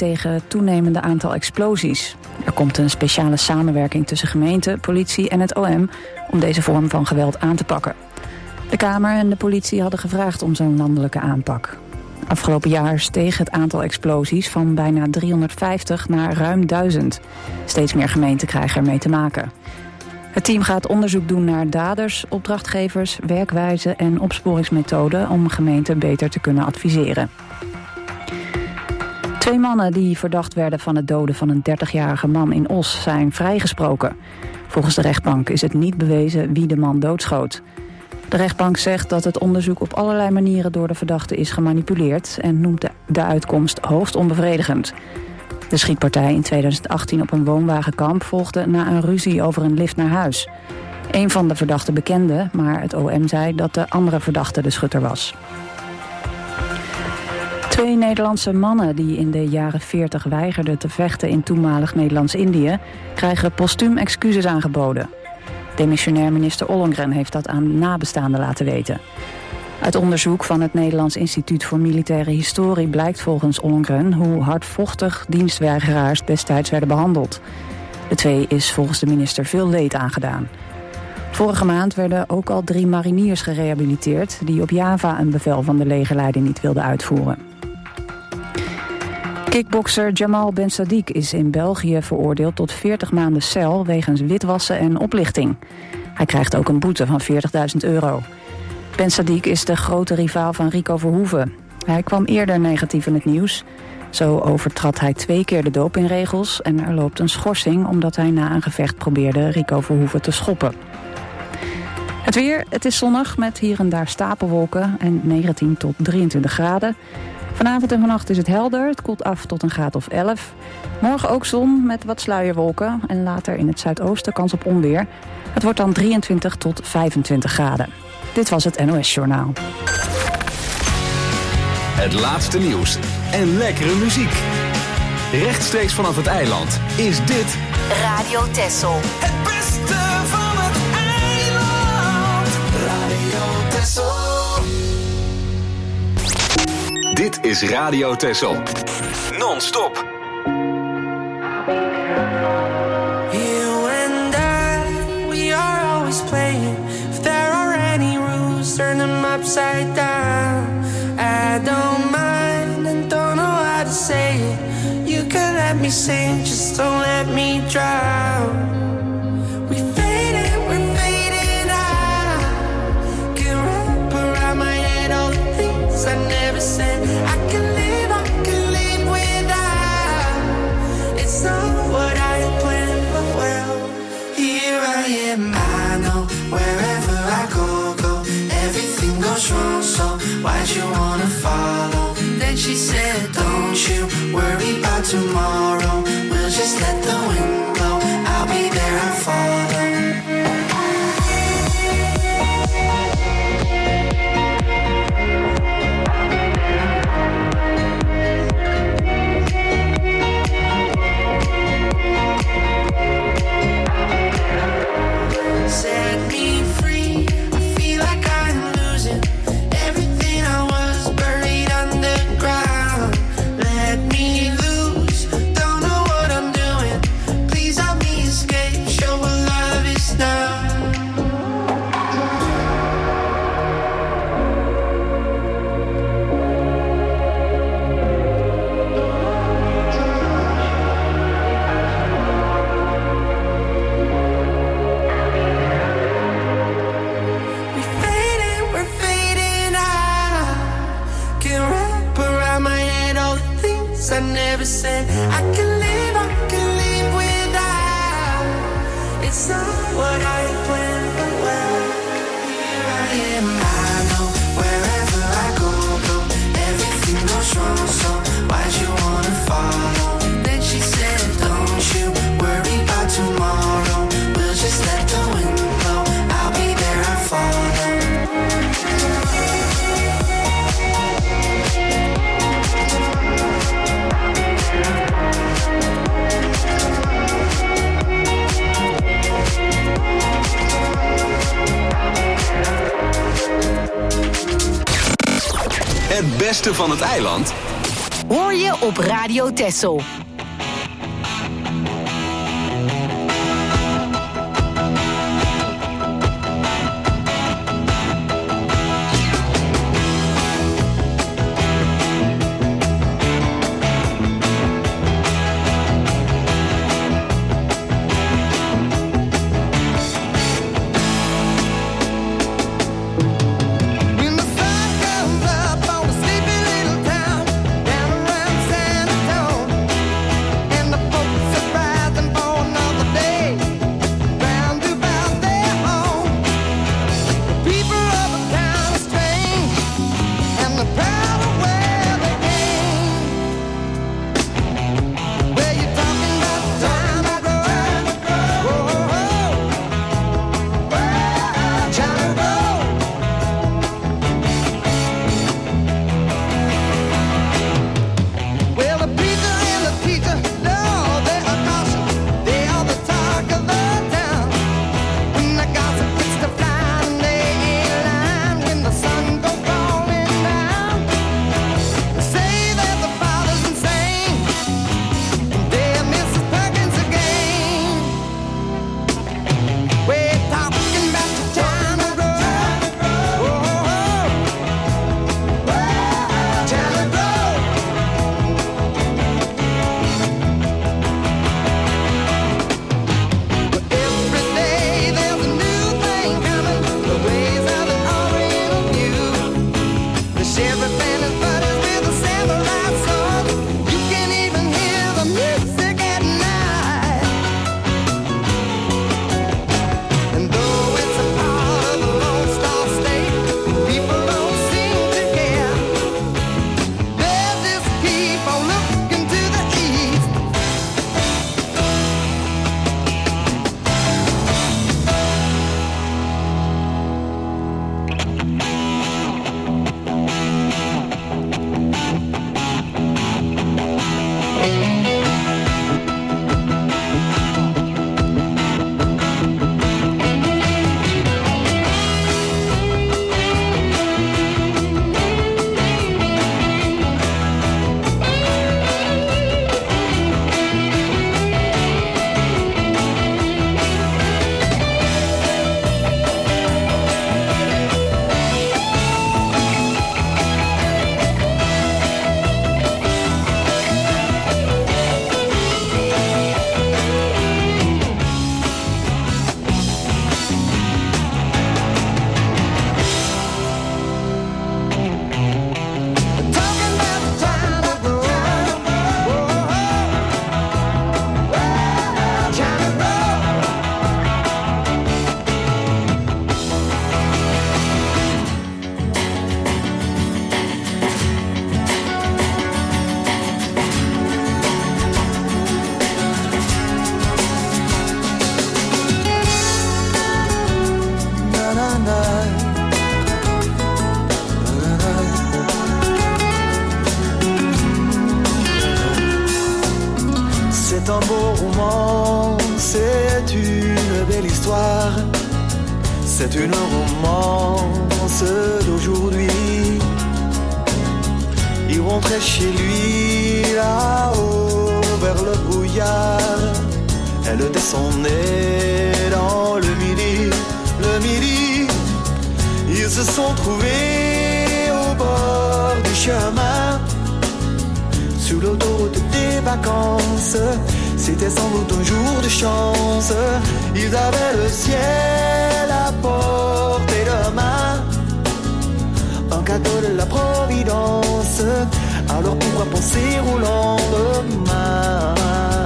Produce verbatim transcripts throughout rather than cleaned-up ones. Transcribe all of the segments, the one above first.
tegen het toenemende aantal explosies. Er komt een speciale samenwerking tussen gemeente, politie en het O M om deze vorm van geweld aan te pakken. De Kamer en de politie hadden gevraagd om zo'n landelijke aanpak. Afgelopen jaar steeg het aantal explosies van bijna driehonderdvijftig naar ruim duizend. Steeds meer gemeenten krijgen ermee te maken. Het team gaat onderzoek doen naar daders, opdrachtgevers, werkwijzen en opsporingsmethoden om gemeenten beter te kunnen adviseren. Twee mannen die verdacht werden van het doden van een dertigjarige man in Os zijn vrijgesproken. Volgens de rechtbank is het niet bewezen wie de man doodschoot. De rechtbank zegt dat het onderzoek op allerlei manieren door de verdachte is gemanipuleerd en noemt de, de uitkomst hoogst onbevredigend. De schietpartij in tweeduizend achttien op een woonwagenkamp volgde na een ruzie over een lift naar huis. Een van de verdachten bekende, maar het O M zei dat de andere verdachte de schutter was. Twee Nederlandse mannen die in de jaren veertig weigerden te vechten in toenmalig Nederlands-Indië krijgen postuum excuses aangeboden. Demissionair minister Ollongren heeft dat aan nabestaanden laten weten. Uit onderzoek van het Nederlands Instituut voor Militaire Historie blijkt volgens Ollongren hoe hardvochtig dienstweigeraars destijds werden behandeld. De twee is volgens de minister veel leed aangedaan. Vorige maand werden ook al drie mariniers gerehabiliteerd die op Java een bevel van de legerleiding niet wilden uitvoeren. Kickbokser Jamal Ben Sadiq is in België veroordeeld tot veertig maanden cel wegens witwassen en oplichting. Hij krijgt ook een boete van veertigduizend euro. Ben Sadiq is de grote rivaal van Rico Verhoeven. Hij kwam eerder negatief in het nieuws. Zo overtrad hij twee keer de dopingregels en er loopt een schorsing omdat hij na een gevecht probeerde Rico Verhoeven te schoppen. Het weer, het is zonnig met hier en daar stapelwolken en negentien tot drieëntwintig graden. Vanavond en vannacht is het helder, het koelt af tot een graad of elf. Morgen ook zon met wat sluierwolken en later in het zuidoosten kans op onweer. Het wordt dan drieëntwintig tot vijfentwintig graden. Dit was het N O S-journaal. Het laatste nieuws en lekkere muziek. Rechtstreeks vanaf het eiland is dit Radio Texel. Het beste van het eiland. Radio Texel. Dit is Radio Texel. Non-stop. You and I, we are always playing. If there are any rules, turn them upside down. I don't mind and don't know how to say it. You can let me sing, just don't let me drown. We faded, we're fading out. Can wrap around my head all the things I never said. I can live, I can live without. It's not what I planned, but well, here I am. I know wherever I go, go, everything goes wrong, so why'd you wanna follow? Then she said, don't you worry about tomorrow. We'll just let the wind blow. I'll be there and follow. Set me free. I feel like I'm losing everything I was buried underground. Let me loose. Don't know what I'm doing. Please help me escape. Show what love is now. We fading, we're fading out. Can wrap around my head all the things I never said. I can live, I can live without. It's not what I planned, but well, here I am. I know wherever I go, go, everything goes wrong, so why'd you wanna follow? Then she said, don't you worry about tomorrow. We'll just let the wind blow. I'll be there and follow. Het beste van het eiland hoor je op Radio Texel. C'est un beau roman, c'est une belle histoire, c'est une romance d'aujourd'hui. Il rentrait chez lui là-haut vers le brouillard. Elle descendait dans le midi, le midi. Ils se sont trouvés au bord du chemin, sur l'autoroute des vacances. C'était sans doute un jour de chance. Ils avaient le ciel à portée de main, un cadeau de la Providence. Alors pourquoi penser au lendemain?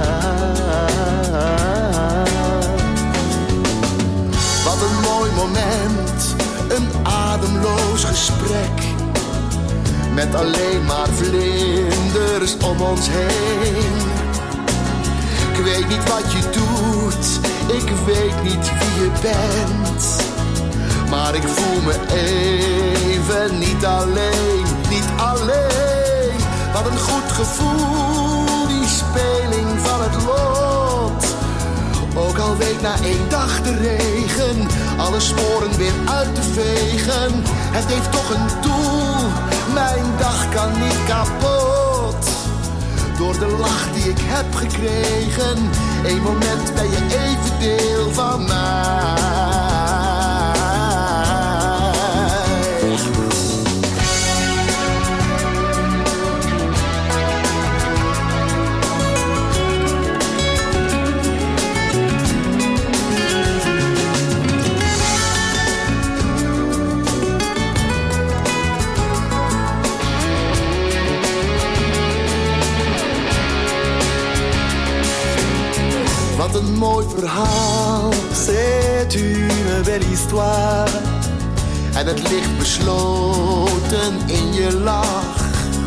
Wat een mooi moment, een ademloos gesprek, met alleen maar vlinders om ons heen. Ik weet niet wat je doet, ik weet niet wie je bent, maar ik voel me even niet alleen, niet alleen. Wat een goed gevoel, die speling van het lot. Ook al week na één dag de regen alle sporen weer uit te vegen. Het heeft toch een doel, mijn dag kan niet kapot. door de lach die ik heb gekregen. Eén moment ben je even deel van mij. Wat een mooi verhaal, c'est une belle histoire. En het ligt besloten in je lach.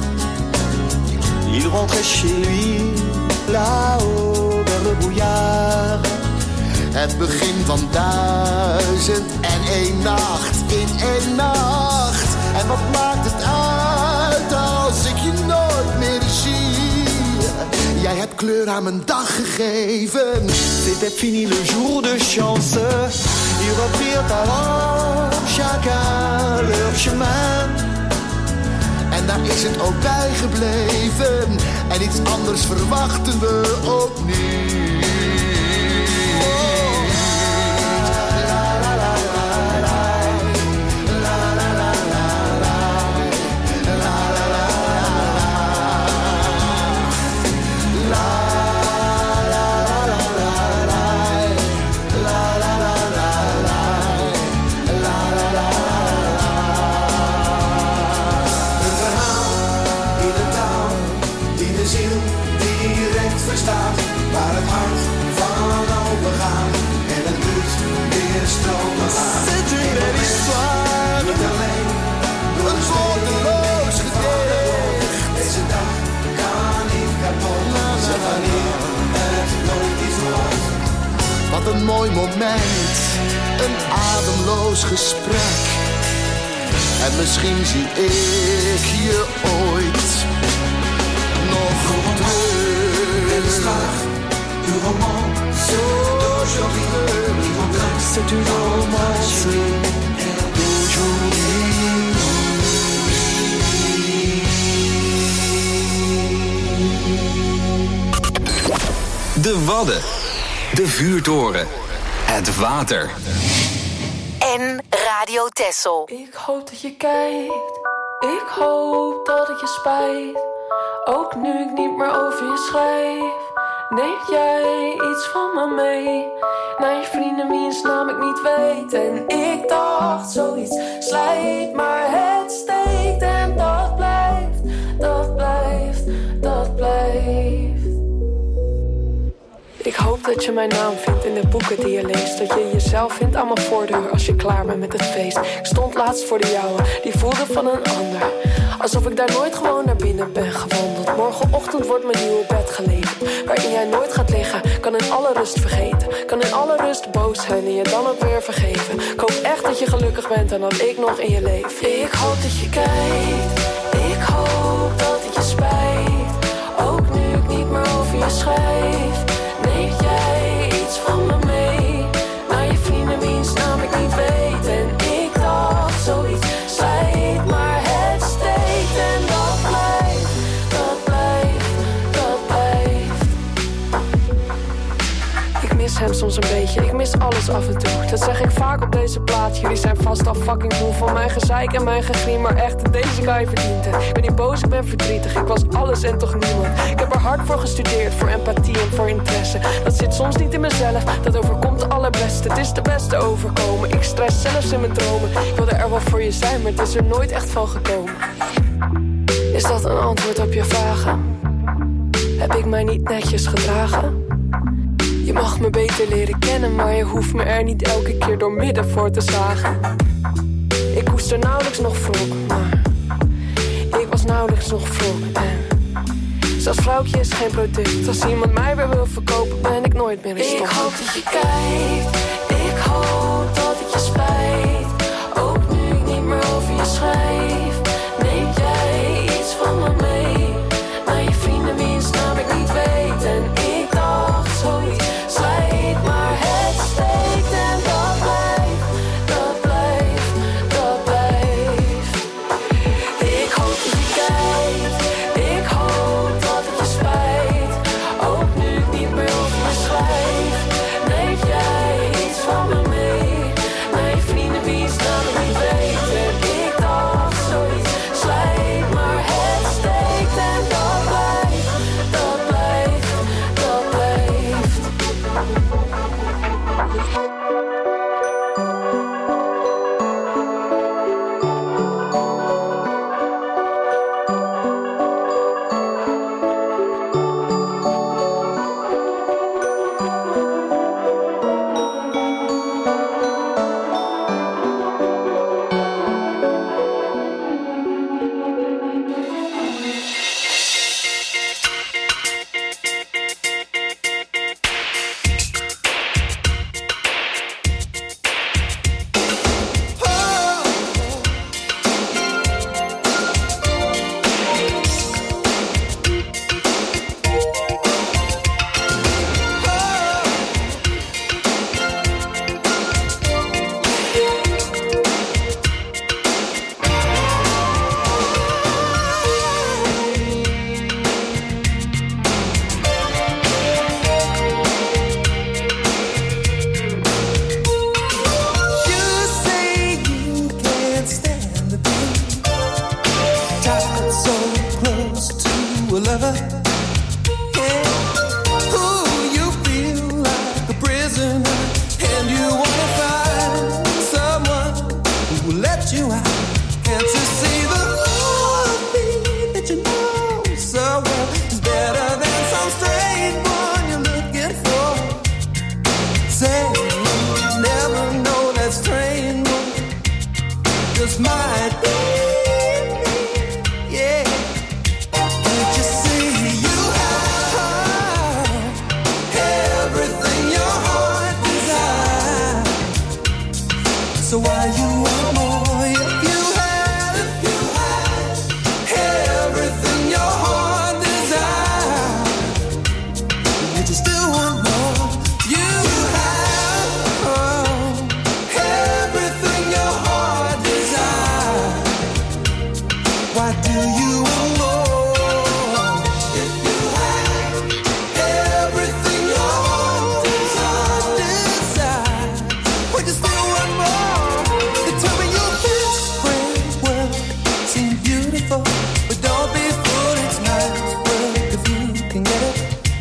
Il rentrait chez lui, là-haut vers le brouillard. Het begin van duizend en één nacht in één nacht. En wat maakt het uit als ik je nooit meer zie? Jij hebt kleur aan mijn dag gegeven. C'était fini le jour de chance. Ils reprirent alors chacun leur chemin. En daar is het ook bij gebleven. En iets anders verwachten we ook niet. Waar het hart van open gaat en het bloed weer stromen laat. C'est une belle histoire. Niet alleen door een woordeloos gedicht. Deze dag kan niet kapot. Zeg wanneer het nooit iets wordt. Wat een mooi moment, een ademloos gesprek. En misschien zie ik je ooit nog terug. Du romance d'aujourd'hui, c'est du romance d'aujourd'hui. De Wadden, de vuurtoren, het water. En Radio Texel. Ik hoop dat je kijkt, ik hoop dat het je spijt. Ook nu ik niet meer over je schrijf. Neem jij iets van me mee? Naar je vrienden wiens naam ik niet weet. En ik dacht zoiets slijt, maar het steekt. En dat blijft, dat blijft, dat blijft. Ik hoop dat je mijn naam vindt in de boeken die je leest. Dat je jezelf vindt aan mijn voordeur als je klaar bent met het feest. Ik stond laatst voor de jouwe, die voelde van een ander. Alsof ik daar nooit gewoon naar binnen ben gewandeld. Morgenochtend wordt mijn nieuwe bed geleverd. Waarin jij nooit gaat liggen, kan in alle rust vergeten. Kan in alle rust boos zijn en je dan ook weer vergeven. Ik hoop echt dat je gelukkig bent en dat ik nog in je leef. Ik hoop dat je kijkt, ik hoop dat het je spijt. Ook nu ik niet meer over je schrijf. Neem jij iets van me mee? Naar je vrienden wiens naam ik niet weet. En ik dacht zoiets slijt, maar het steekt. En dat blijft, dat blijft, dat blijft. Ik mis hem soms een beetje, ik mis alles af en toe. Dat zeg ik vaak op deze plaats. Jullie zijn vast al fucking moe van mijn gezeik en mijn gegriem. Maar echt, deze guy verdient het. Ik ben niet boos, ik ben verdrietig. Ik was alles en toch niemand. Ik heb er hard voor gestudeerd, voor empathie en voor interesse. Dat zit soms niet in mezelf, dat overkomt de allerbeste. Het is de beste overkomen, ik stress zelfs in mijn dromen. Ik wilde er wel voor je zijn, maar het is er nooit echt van gekomen. Is dat een antwoord op je vragen? Heb ik mij niet netjes gedragen? Je mag me beter leren kennen, maar je hoeft me er niet elke keer door midden voor te zagen. Ik koester nauwelijks nog wrok, maar ik was nauwelijks nog wrok. En zelfs vrouwtje is geen product. Als iemand mij weer wil verkopen, ben ik nooit meer een stom. Ik hoop dat je kijkt, ik hoop dat het je spijt. Ook nu ik niet meer over je schrijf. Neem jij iets van me mee? Naar je vrienden wiens naam ik niet weet. En ik dacht zoiets slijt, maar het steekt. En dat blijft, dat blijft, dat blijft. Ik hoop dat je kijkt, ik hoop dat het je spijt.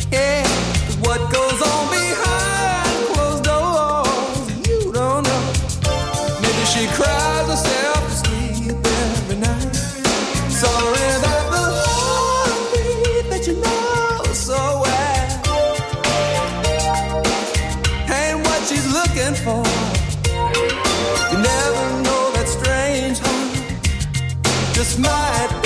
Yeah, what goes on behind closed doors, you don't know. Maybe she cries herself to sleep every night. Sorry that the heartbeat that you know so well ain't what she's looking for. You never know that strange heart just might be.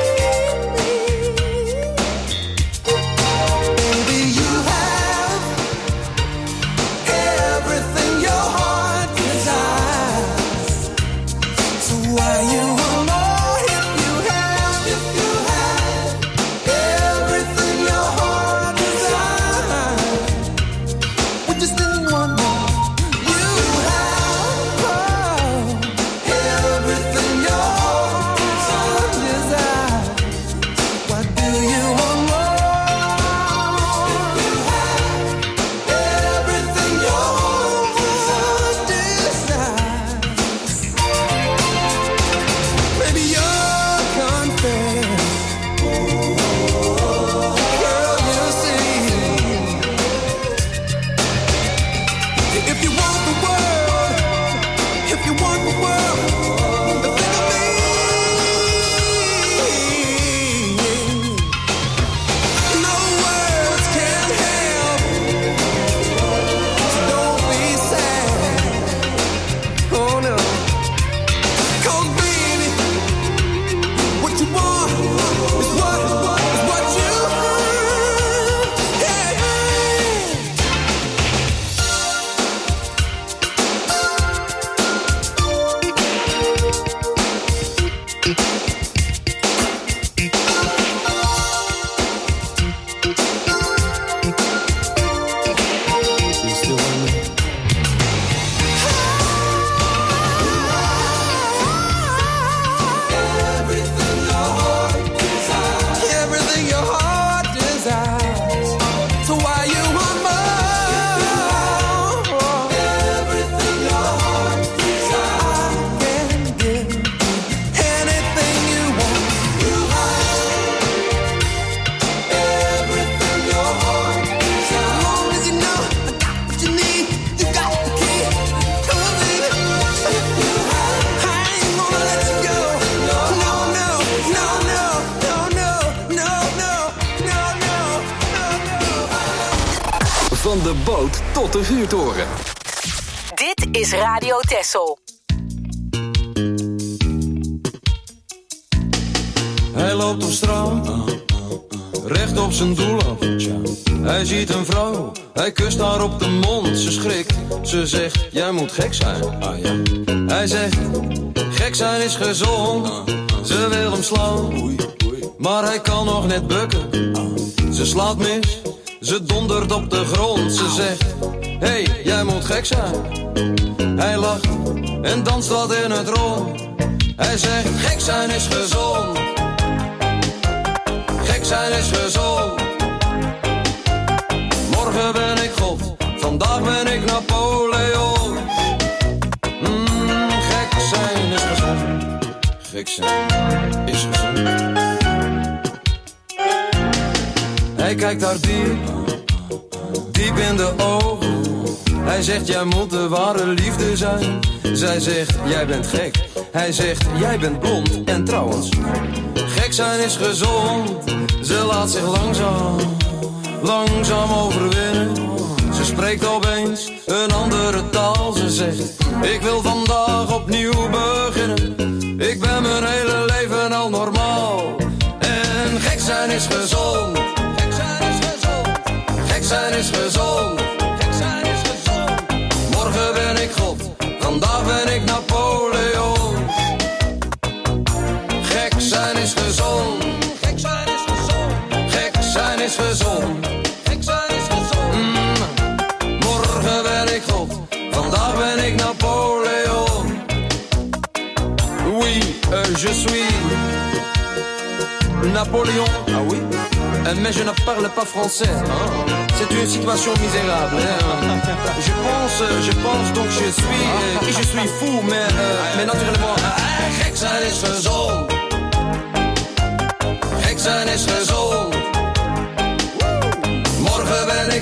Van de boot tot de vuurtoren. Dit is Radio Texel. Hij loopt op straat, recht op zijn doel af. Hij ziet een vrouw, hij kust haar op de mond. Ze schrikt, ze zegt, jij moet gek zijn. Hij zegt, gek zijn is gezond. Ze wil hem slaan, maar hij kan nog net bukken. Ze slaat mis, ze dondert op de grond. Ze zegt, hey, jij moet gek zijn. Hij lacht en danst wat in het rond. Hij zegt, gek zijn is gezond. Gek zijn is gezond. Morgen ben ik God, vandaag ben ik Napoleon. Mm, gek zijn is gezond. Gek zijn is gezond. Hij kijkt haar diep, diep in de ogen. Hij zegt, jij moet de ware liefde zijn. Zij zegt, jij bent gek. Hij zegt, jij bent blond. En trouwens, gek zijn is gezond. Ze laat zich langzaam, langzaam overwinnen. Ze spreekt opeens een andere taal. Ze zegt, ik wil vandaag opnieuw beginnen. Ik ben mijn hele leven al normaal. En gek zijn is gezond. Gek zijn is gezond. Gek zijn is gezond. Gek zijn is gezond. Morgen ben ik God, vandaag ben ik Napoleon. Gek zijn is gezond. Gek zijn is gezond. Gek zijn is gezond. Gek zijn is gezond. Mm. Morgen ben ik God, vandaag ben ik Napoleon. Oui, euh, je suis Napoléon. Ah oui? Euh, mais je ne parle pas français. Hein? C'est une situation misérable. Hein? Je pense, je pense donc je suis, euh, je suis fou, mais, euh, mais naturellement. Ah, gek zijn is gezond. Gek zijn is gezond.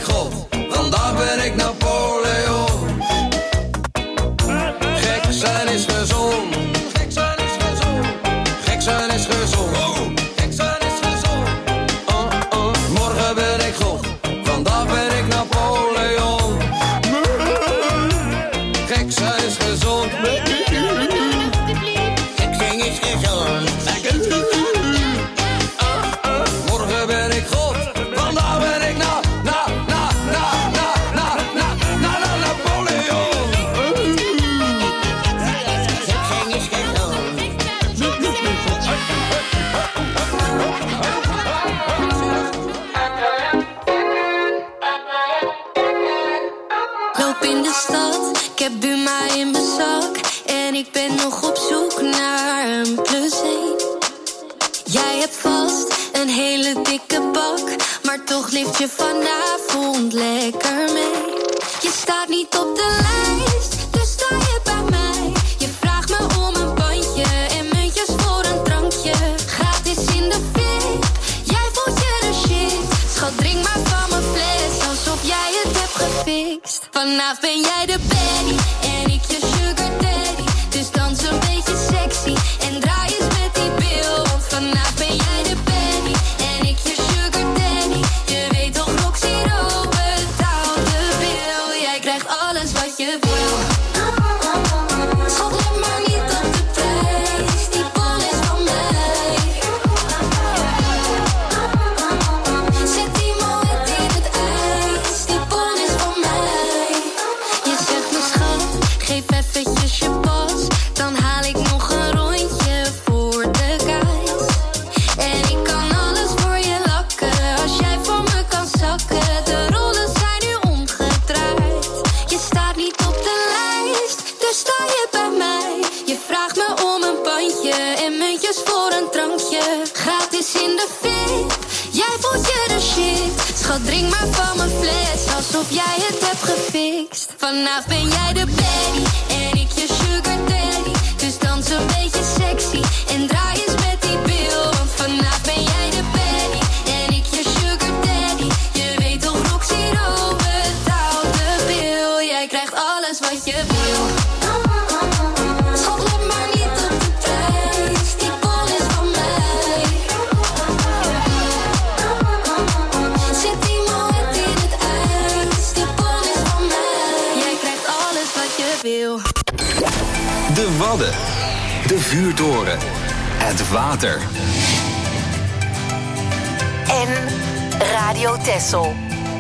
ik God, vandaag ben ik Napoleon. Gek zijn is gezond. Gek zijn is gezond. Gek zijn is gezond. Gek zijn is gezond. Oh, oh. Morgen ben ik God, vandaag ben ik Napoleon. Gek zijn is gezond. Gek zijn is gezond. Morgen ben ik God, vandaag ben ik na, na, na, na, na, na, na, na, na, Napoleon. Gek zijn is gezond. Loop in de stad, ik heb Buma in mijn zak. En ik ben nog op zoek naar een plus één. Jij hebt vast een hele dikke bak, maar toch lift je vanavond lekker mee. Je staat niet op de lijst, dus sta je bij mij. Je vraagt me om een bandje en muntjes voor een drankje. Gratis in de VIP, jij voelt je de shit. Schat, drink maar van mijn fles, alsof jij het hebt gefixt. Vanavond ben jij de baddie en ik je sugar daddy. Dus dans een beetje sexy en draai eens met die bil. Want vanavond ben jij de baddie en ik je sugar daddy. Je weet toch, Roxy Rowe betaalt de bil. Jij krijgt alles wat je wil. Schat, let maar niet op de prijs, die bol is van mij. Zet die moed in het ijs, die bol is van mij. Je zegt me schat, geef eventjes je pas, dan haal ik nog een rondje voor de guys. En ik kan alles voor je lakken, als jij voor me kan zakken. De rollen zijn nu omgedraaid. Je staat niet op de lijst, dus sta je bij mij. Je vraagt me om een bandje en muntjes voor een drankje. Gratis in de VIP, jij voelt je de shit. Schat, drink maar van mijn fles, alsof jij het hebt gefixt. Vanavond ben jij de baddie en ik je sugar daddy. Dus dans een beetje sexy en draai eens met die bil. Want vanavond ben jij de baddie en ik je sugar daddy. Je weet toch, Roxy Rowe betaalt de bil. Jij krijgt alles wat je wil. Schat, let maar niet op de prijs, die bol is van mij. Zet die moed in het ijs, die bol is van mij. Jij krijgt alles wat je wil. De Wadden. De vuurtoren. Het water. En Radio Texel.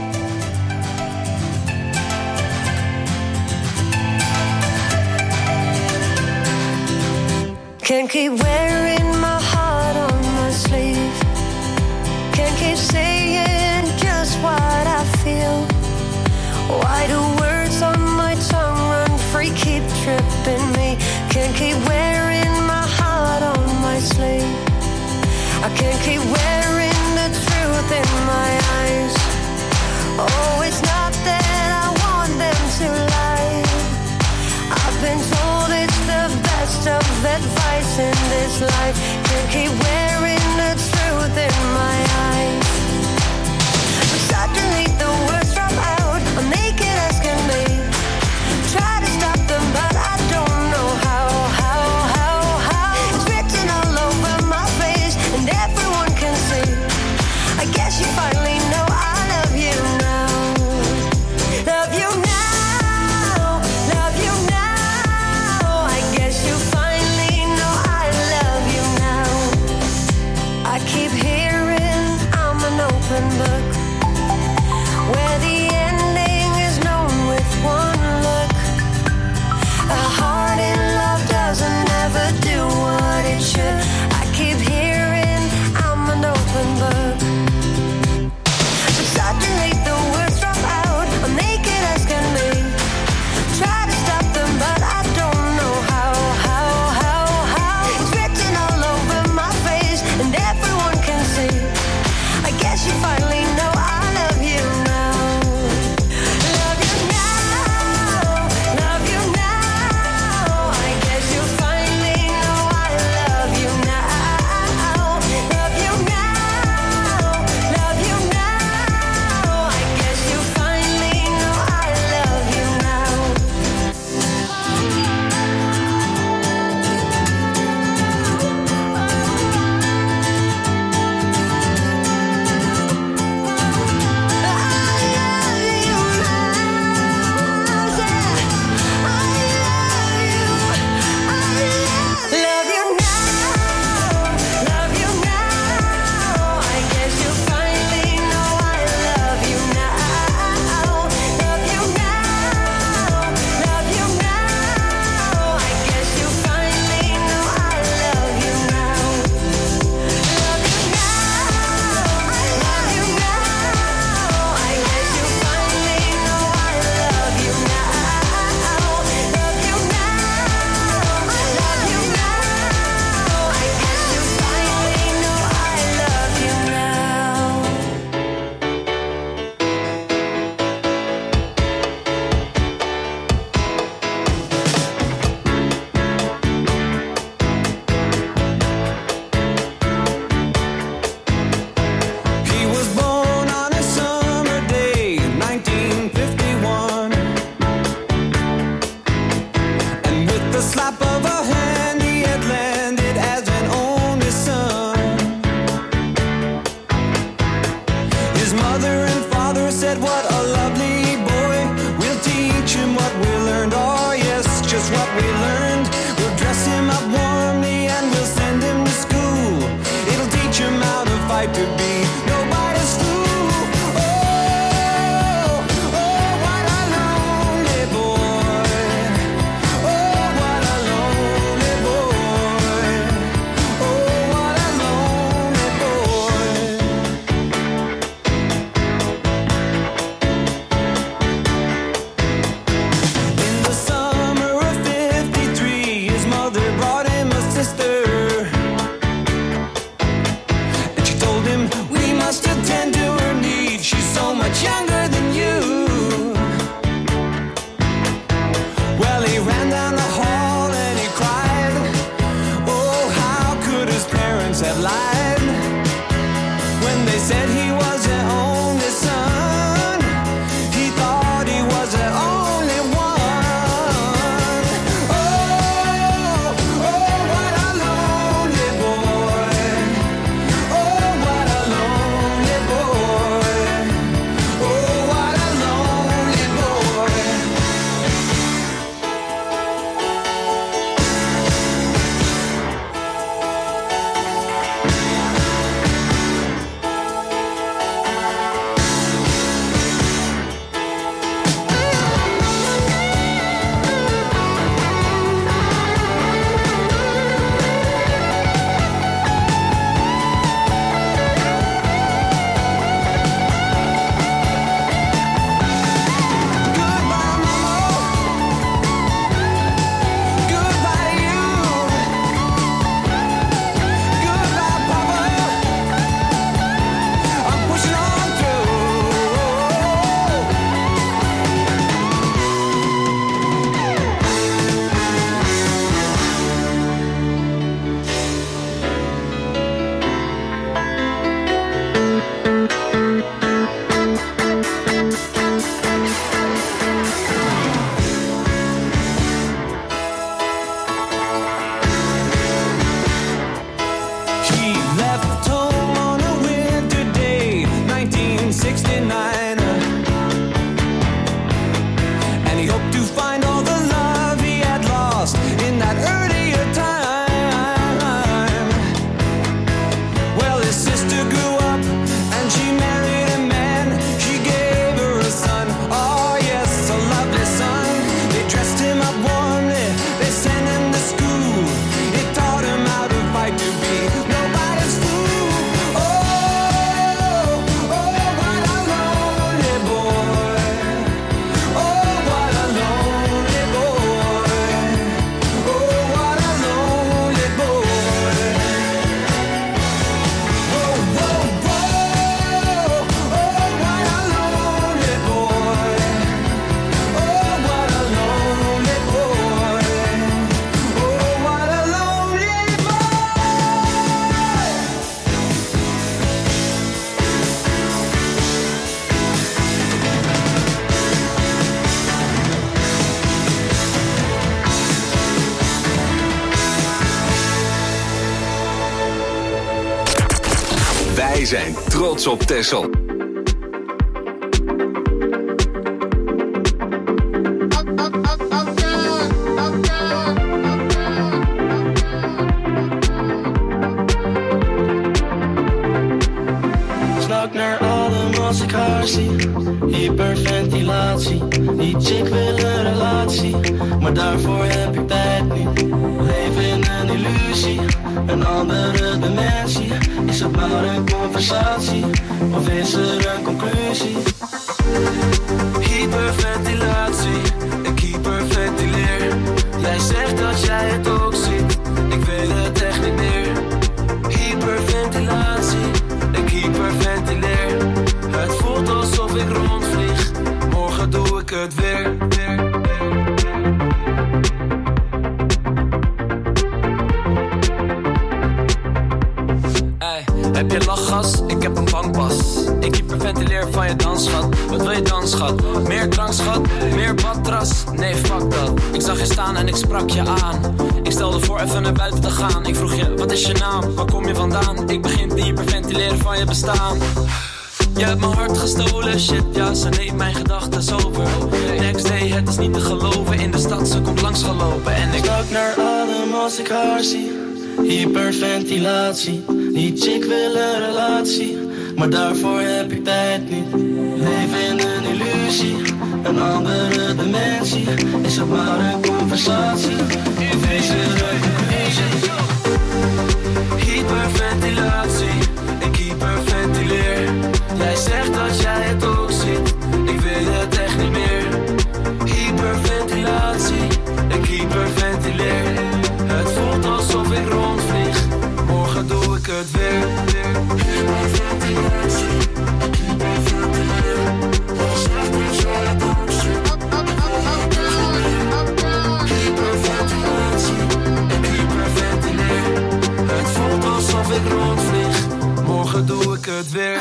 Can't keep wearing my heart on my sleeve. Can't keep saying just what I feel. Why do words on my tongue run free, keep tripping me? Can't keep wearing my heart on my sleeve. I can't keep wearing the truth in my eyes. Oh, it's not that I want them to lie. I've been told it's the best of advice in this life. Can't keep wearing the truth in my eyes. But suddenly the words drop out, I'm naked as can be. Try to stop them, but I don't know how, how, how, how. It's written all over my face, and everyone can see. mother said, what a lovely boy. We'll teach him what we learned. Oh yes, just what we learned. We'll dress him up warmly and we'll send him to school. It'll teach him how to fight to be nobody's fool. Oh, oh, what a lonely boy. Oh, what a lonely boy. Oh, what a lonely boy. In the summer of fifty-three, his mother brought him a sister. And she told him, we must attend to her needs. She's so much younger than you. Well, he ran down the hall and he cried. Oh, how could his parents have lied when they said he was their only son? He thought he was their only one. Oh, oh, what a lonely boy. Oh, what a lonely boy. Oh, what a lonely boy. Goodbye, Mama. Goodbye, you. Goodbye, Papa. I'm pushing on through. He left home on a winter day, nineteen sixty-nine. And he hoped to find all the love he had lost in that earlier time. Well, his sister grew up and she married a man. She gave her a son, oh yes, a lovely son. They dressed him up warmly, they sent him to school. It taught him how to fight to be nobody's fool. Oh, oh, what a lonely boy. Oh, what a lonely boy. Oh, what a lonely boy. Whoa, whoa, whoa. Oh, what a lonely boy. Oh, what a lonely boy. Oh, what a lonely boy. Wij zijn trots op Texel. Snak naar adem als ik haar zie. Hyperventilatie. Die chick wil een relatie, maar daarvoor heb ik tijd niet. Leef in een illusie, een andere dimensie. Is het maar een conversatie, of is er een conclusie? Hyperventilatie, ik hyperventileer. Jij zegt dat jij het ook ziet, ik weet het echt niet meer. Hyperventilatie, ik hyperventileer. Het voelt alsof ik rondvlieg, morgen doe ik het weer. Hey, heb je lachgas? Ik heb een bankpas. Ik hyperventileer van je dansschat. Wat wil je dan, schat? Meer drank, schat? Meer badras? Nee, fuck dat. Ik zag je staan en ik sprak je aan. Ik stelde voor even naar buiten te gaan. Ik vroeg je, wat is je naam? Waar kom je vandaan? Ik begin te hyperventileren van je bestaan. Je hebt mijn hart gestolen, shit, ja, ze neemt mijn gedachten over. Next day, het is niet te geloven, in de stad, ze komt langs gelopen. En ik stak naar adem als ik haar zie. Hyperventilatie, die chick wil een relatie, maar daarvoor heb ik tijd niet. Leef in een illusie, een andere dimensie. Is het maar een conversatie, of is er een conclusie? Hyperventilatie, ik hyperventileer. Jij zegt dat jij het ook ziet, ik weet het echt niet meer. Hyperventilatie, ik hyperventileer. Het voelt alsof ik rondvlieg, morgen doe ik het weer. Hyperventilatie, ik hyperventileer. Jij zegt dat jij het ook ziet. Hyperventilatie, ik hyperventileer. Het voelt alsof ik rondvlieg, morgen doe ik het weer.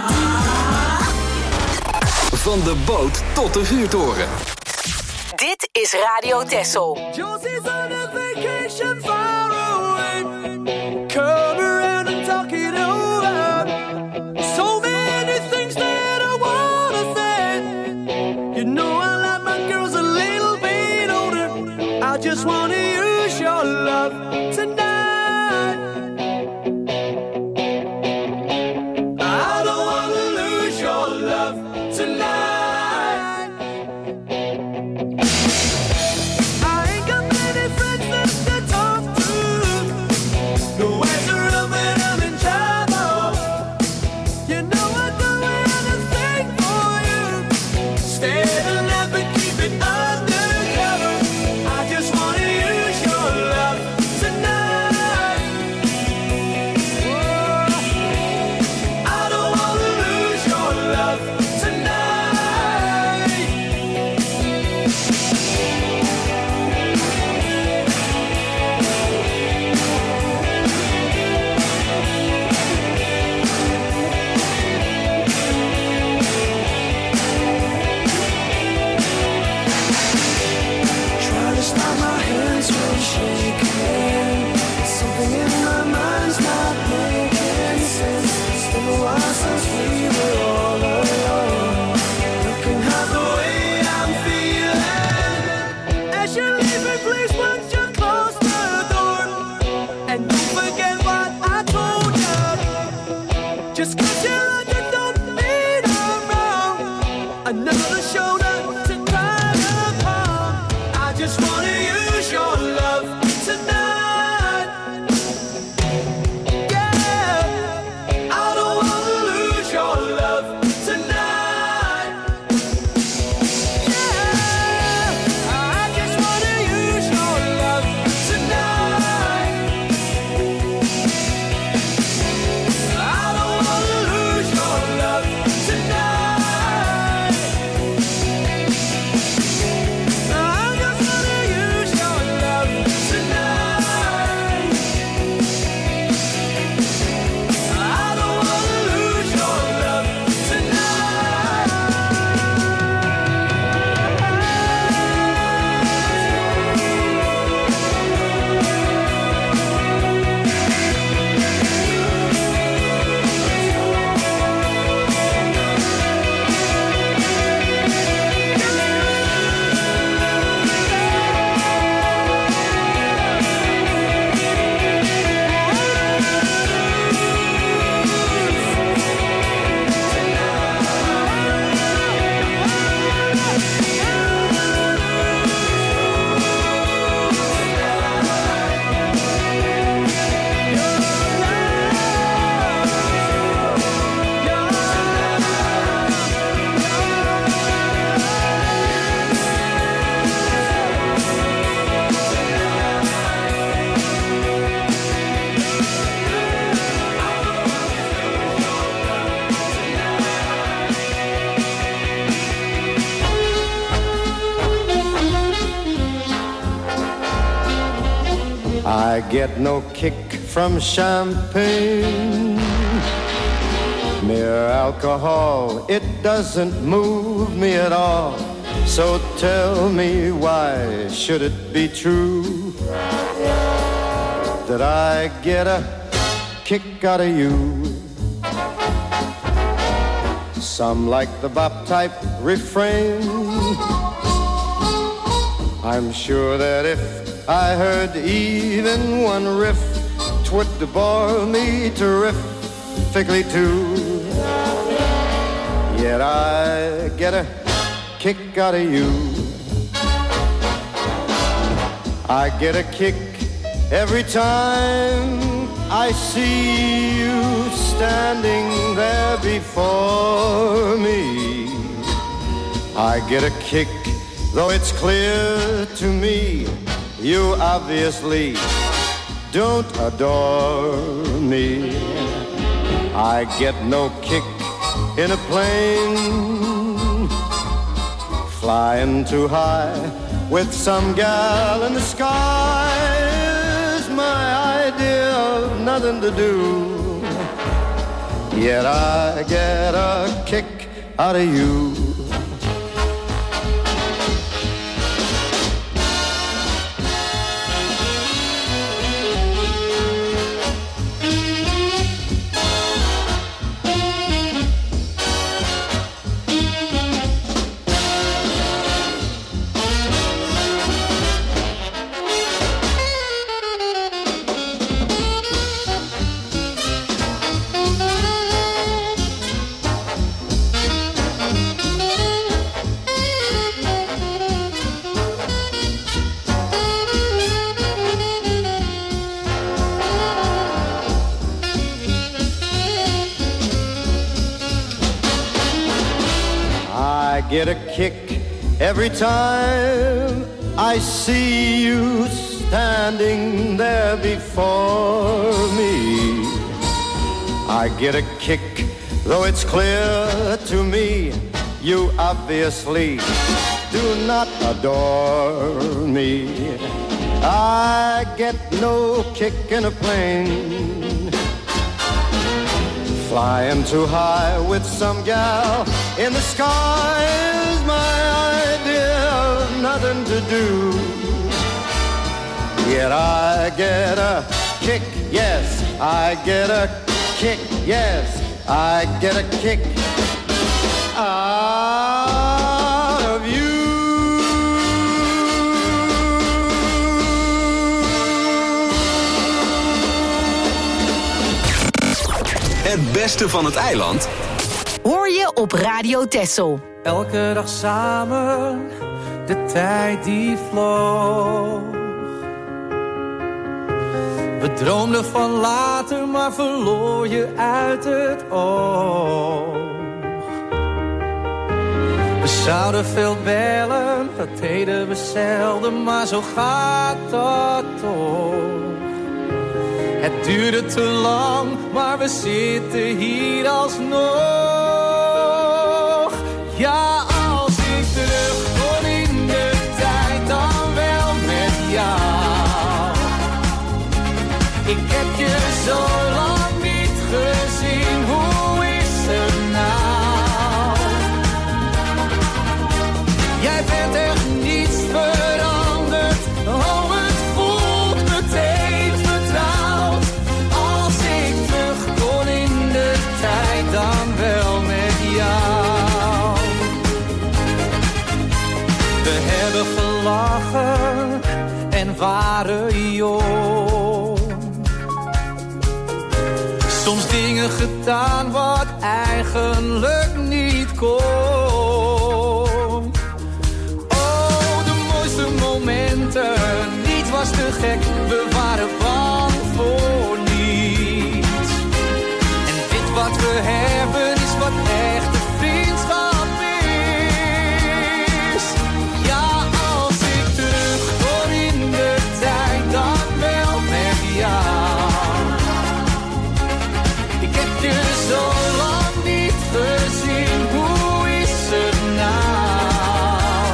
Van de boot tot de vuurtoren. Dit is Radio Texel. Josie's on a vacation far away. Come around and talk it over. So many things that I wanna say. You know I like my girls a little bit older. I just wanna use your love tonight. I don't wanna lose your love tonight. I get no kick from champagne. Mere alcohol, it doesn't move me at all. So tell me, why should it be true that I get a kick out of you? Some like the bop type refrain. I'm sure that if I heard even one riff, 'twould bore me terrifically too. Yet I get a kick out of you. I get a kick every time I see you standing there before me. I get a kick, though it's clear to me you obviously don't adore me. I get no kick in a plane flying too high with some gal in the sky. Is my idea of nothing to do. Yet I get a kick out of you. get a kick every time I see you standing there before me. I get a kick, though it's clear to me you obviously do not adore me. I get no kick in a plane, flying too high with some gal in the sky is my idea of nothing to do. Yet I get a kick, yes, I get a kick, yes, I get a kick out of you. Het beste van het eiland hoor je op Radio Texel. Elke dag samen, de tijd die vloog. We droomden van later, maar verloor je uit het oog. We zouden veel bellen, dat deden we zelden, maar zo gaat dat toch. Het duurde te lang, maar we zitten hier alsnog. Ja, als ik terug kon in de tijd, dan wel met jou. Ik heb je zo lang niet gezien, hoe is het nou? Jij bent echt niets veranderd, oh het voelt meteen vertrouwd. Als ik terug kon in de tijd, dan wel met jou. We hebben gelachen en waren jong. Soms dingen gedaan wat eigenlijk niet kon. Oh, de mooiste momenten, niets was te gek, we waren bang voor niets. En dit wat we hebben is wat echte vriendschap is. Ja, als ik terug kon in de tijd, dan wel met jou. Je zo lang niet gezien, hoe is het nou?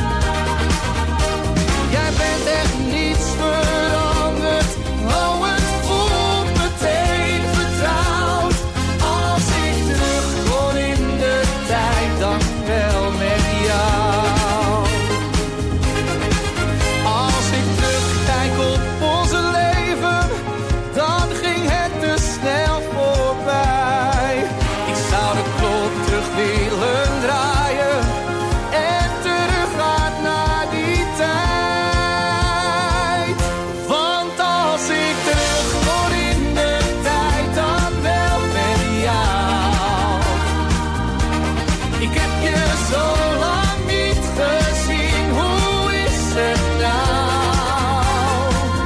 Jij bent echt niets veranderd, oh het voelt meteen vertrouwd. Als ik terug kon in de tijd, dan wel met jou. Als ik terugkijk op onze leven, dan ging het te snel voorbij. Ik zou de klok terug willen draaien en teruggaan naar die tijd. Want als ik terug kon in de tijd, dan wel met jou. Ik heb je zo lang niet gezien, hoe is het nou?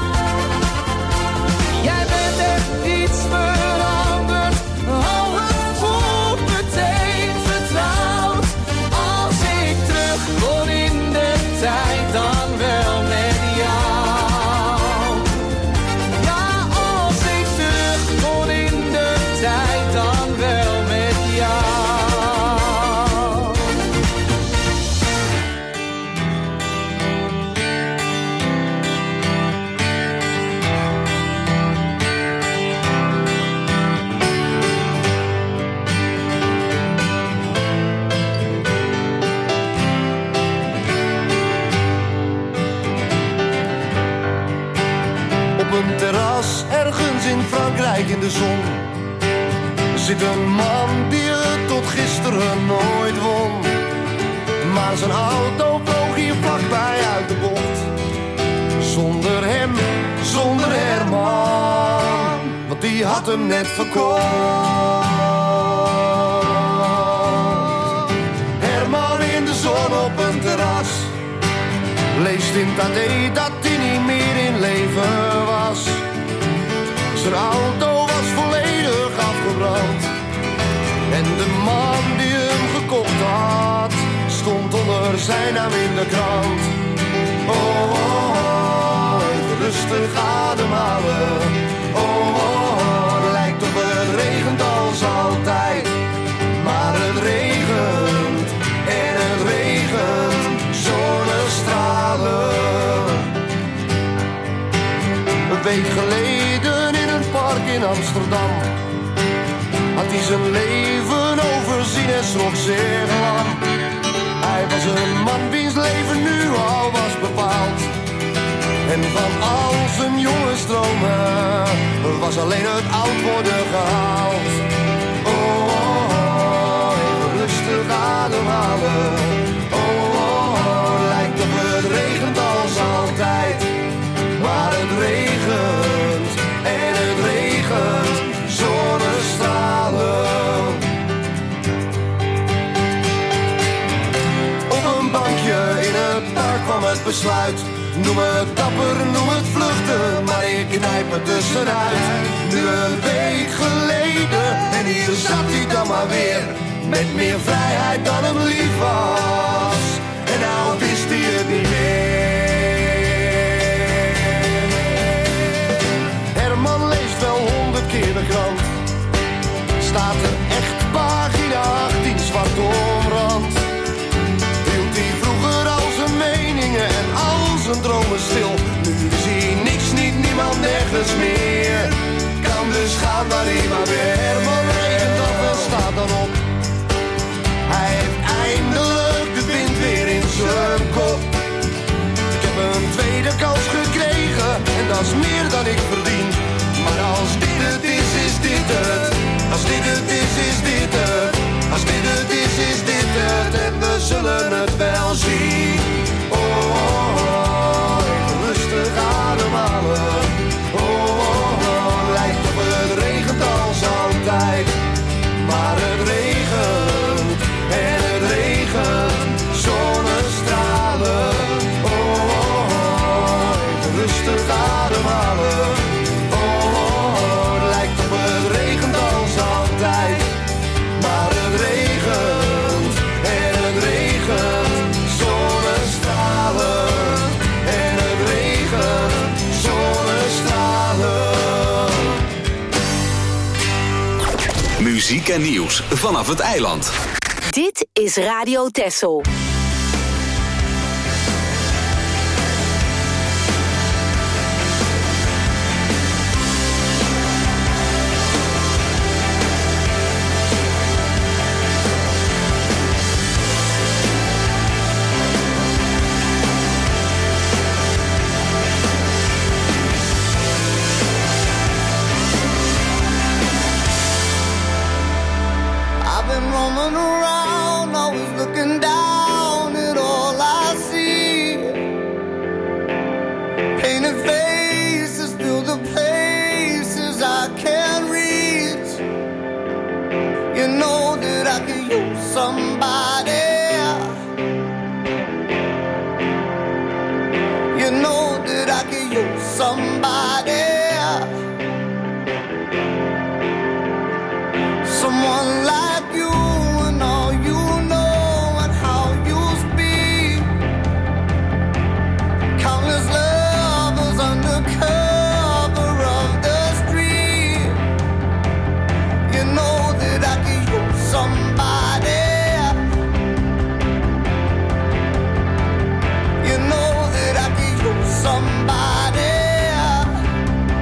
Jij bent echt niets veranderd, oh het voelt meteen vertrouwd. Als ik terug kon in de tijd, dan wel met jou. Ja, als ik terug kon in de tijd, dan wel met jou. Op een terras ergens in Frankrijk in de zon zit een man die het tot gisteren nooit won. Maar zijn auto vloog hier vlakbij uit de bocht. Zonder hem, zonder Herman, want die had hem net verkocht. Herman in de zon op een terras leest in het A D dat hij niet meer in leven was. Zijn auto was volledig afgebrand en de man die hem gekocht had de krant. Oh, oh, oh, even rustig ademhalen. Oh, oh, oh, het lijkt op het regent als altijd. Maar het regent en het regent, zonnestralen. Een week geleden in een park in Amsterdam had hij zijn leven overzien en schrok zeer lam. Hij was een man wiens leven nu al was bepaald. En van al zijn jonge stromen was alleen het oud worden gehaald. Oh, oh, oh, even rustig ademhalen. Oh, oh, oh, lijkt op het regent als altijd. Maar het regent en het regent, zonnestralen. Op een bankje in het park kwam het besluit. Noem het dapper, noem het vluchten, maar ik knijp er tussenuit. Nu een week geleden en hier zat hij dan maar weer. Met meer vrijheid dan hem lief was. En nou wist hij het niet meer. Herman leest wel honderd keer de krant. Staat er echt pagina achttien zwart omrand. Hield hij vroeger al zijn meningen en al zijn dromen stil. Nu zie hij niks, niet niemand, nergens meer. Kan dus gaan waar hij maar weer. Herman regent af en staat dan op. Hij heeft eindelijk de wind weer in zijn kop. Ik heb een tweede kans gekregen en dat is meer dan ik verdien. Maar als dit het is, is dit het. Als dit het is, is dit het. Als dit het is, is dit het. En we zullen het wel zien. Oh, oh, oh, even rustig ademhalen. Oh, oh, oh, lijkt op het regent als altijd. Maar het regent en het regent, zonnestralen. Oh, oh, oh, even rustig ademhalen. Oh, oh, oh, lijkt op het regent als altijd. Maar het regent en het regent, zonnestralen. En het regent, zonnestralen. Muziek en nieuws vanaf het eiland. Dit is Radio Texel. I've been roaming around, always looking down at all I see. Painted faces fill the places I can't reach. You know that I could use somebody. You know that I could use somebody. Someone like you and all you know and how you speak. Countless lovers under cover of the street. You know that I could use somebody. You know that I could use somebody.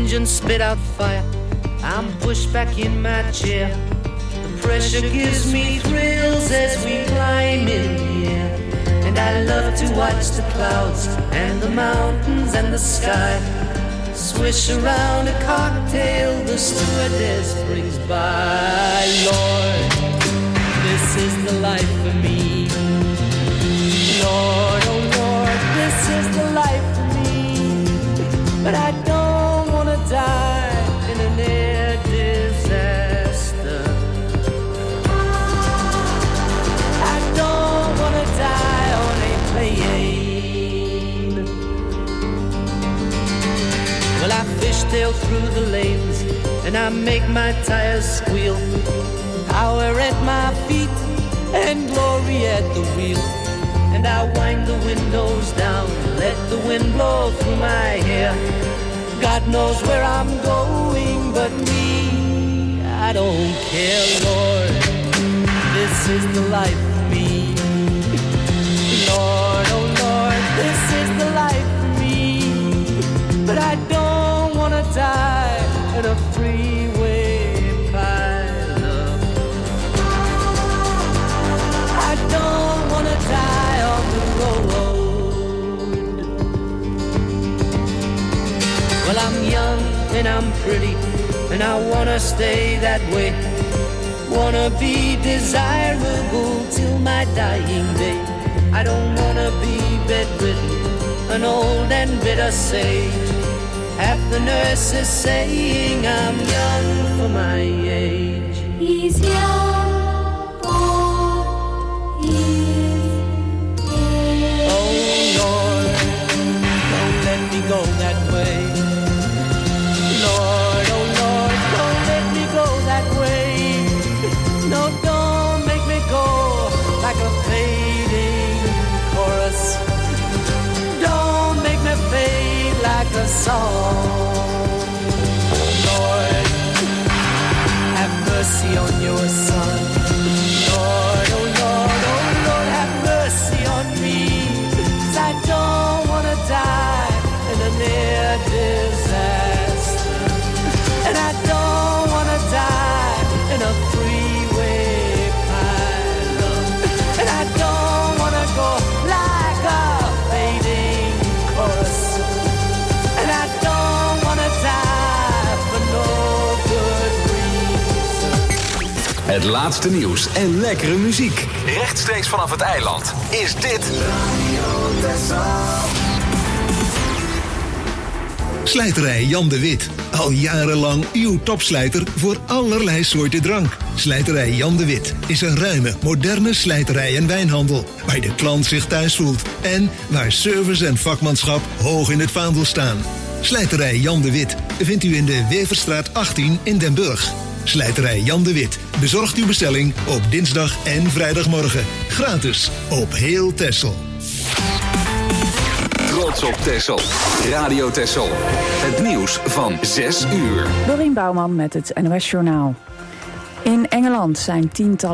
engines spit out fire. I'm pushed back in my chair. The pressure gives me thrills as we climb in the air. And I love to watch the clouds and the mountains and the sky swish around a cocktail the stewardess brings by. Lord, this is the life for me. Lord, oh Lord, this is the life for me. But I don't want to die in an air disaster. I don't want to die on a plane. Well, I fishtail through the lanes and I make my tires squeal. Power at my feet and glory at the wheel. And I wind the windows down, let the wind blow through my hair. God knows where I'm going, but me, I don't care, Lord. This is the life for me. Lord, oh Lord, this is the life for me. But I don't want to die in a freeway pileup. I don't want to die on the road. Well, I'm young and I'm pretty, and I wanna stay that way. Wanna be desirable till my dying day. I don't wanna be bedridden, an old and bitter sage. Half the nurses saying I'm young for my age. He's young for his age. Oh Lord, don't let me go that way. Lord, oh Lord, don't let me go that way. No, don't make me go like a fading chorus. Don't make me fade like a song. Lord, have mercy on your son. Lord, oh Lord, oh Lord, have mercy on me. 'Cause I don't wanna die in a near disaster. And I don't wanna die in a freeway pileup. And I don't wanna go like a fading chorus. And I don't wanna die for no good reason. Het laatste nieuws en lekkere muziek. Rechtstreeks vanaf het eiland is dit Slijterij Jan de Wit. Al jarenlang uw topslijter voor allerlei soorten drank. Slijterij Jan de Wit is een ruime, moderne slijterij en wijnhandel. Waar de klant zich thuis voelt. En waar service en vakmanschap hoog in het vaandel staan. Slijterij Jan de Wit vindt u in de Weverstraat achttien in Den Burg. Slijterij Jan de Wit bezorgt uw bestelling op dinsdag en vrijdagmorgen. Gratis op heel Texel. Trots op Texel. Radio Texel. Het nieuws van zes uur. Dorien Bouwman met het N O S Journaal. In Engeland zijn tientallen